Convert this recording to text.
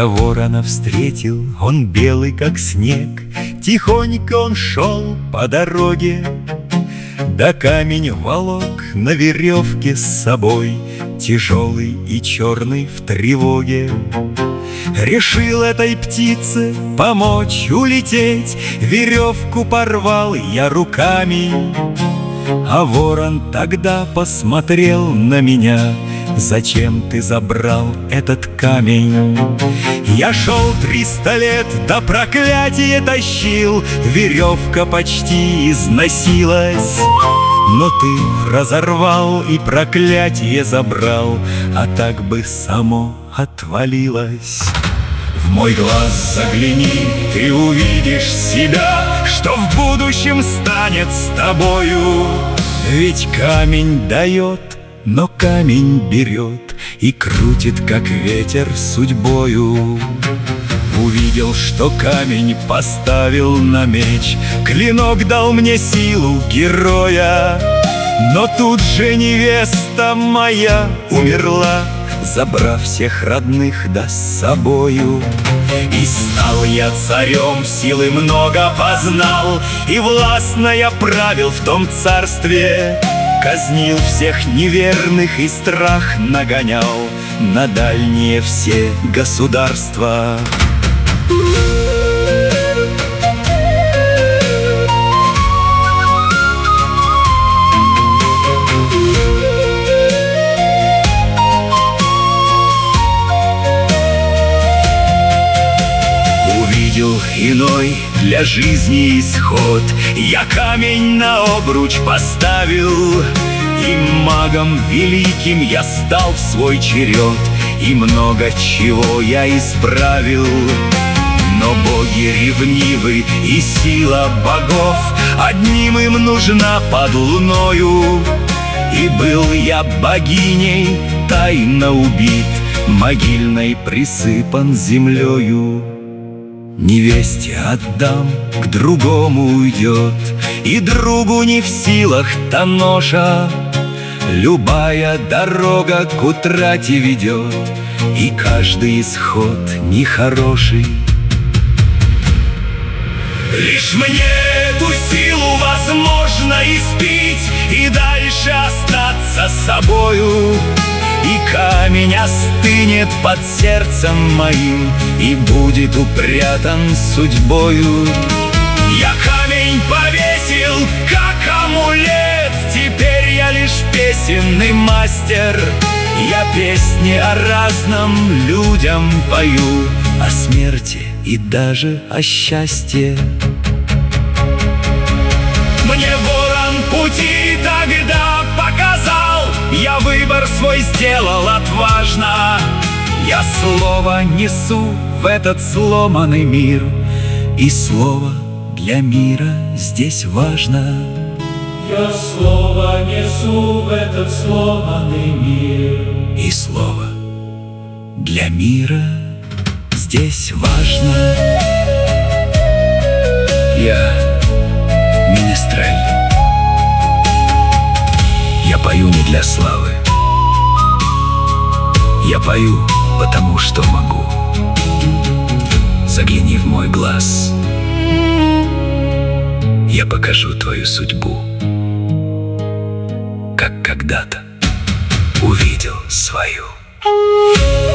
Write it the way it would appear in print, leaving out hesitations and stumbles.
Я ворона встретил, он белый, как снег. Тихонько он шел по дороге, да камень волок на веревке с собой, тяжелый и черный в тревоге. Решил этой птице помочь улететь, веревку порвал я руками. А ворон тогда посмотрел на меня: зачем ты забрал этот камень? Я шел 300 лет, да проклятие тащил, веревка почти износилась. Но ты разорвал и проклятие забрал, а так бы само отвалилось. В мой глаз загляни, ты увидишь себя, что в будущем станет с тобою. Ведь камень дает, но камень берет и крутит, как ветер, судьбою. Увидел, что камень поставил на меч, клинок дал мне силу героя. Но тут же невеста моя умерла, забрав всех родных да с собою. И стал я царем, силы много познал, и властно я правил в том царстве. Казнил всех неверных и страх нагонял на дальние все государства. Увидел иной для жизни исход, я камень на обруч поставил, и магом великим я стал в свой черед, и много чего я исправил. Но боги ревнивы, и сила богов одним им нужна под луною. И был я богиней, тайно убит, могильной присыпан землею. Невесте отдам, к другому уйдет, и другу не в силах та ноша. Любая дорога к утрате ведет, и каждый исход нехороший. Лишь мне эту силу возможно испить и дальше остаться собою. И камень остынет под сердцем моим и будет упрятан судьбою. Я камень повесил, как амулет, теперь я лишь песенный мастер. Я песни о разном людям пою, о смерти и даже о счастье. Мне ворон пути тогда показал, я выбор свой сделал отважно. Я слово несу в этот сломанный мир, и слово для мира здесь важно. Я слово несу в этот сломанный мир, и слово для мира здесь важно. Я Менестрель. Я пою не для славы, я пою, потому что могу. Загляни в мой глаз, я покажу твою судьбу, как когда-то увидел свою.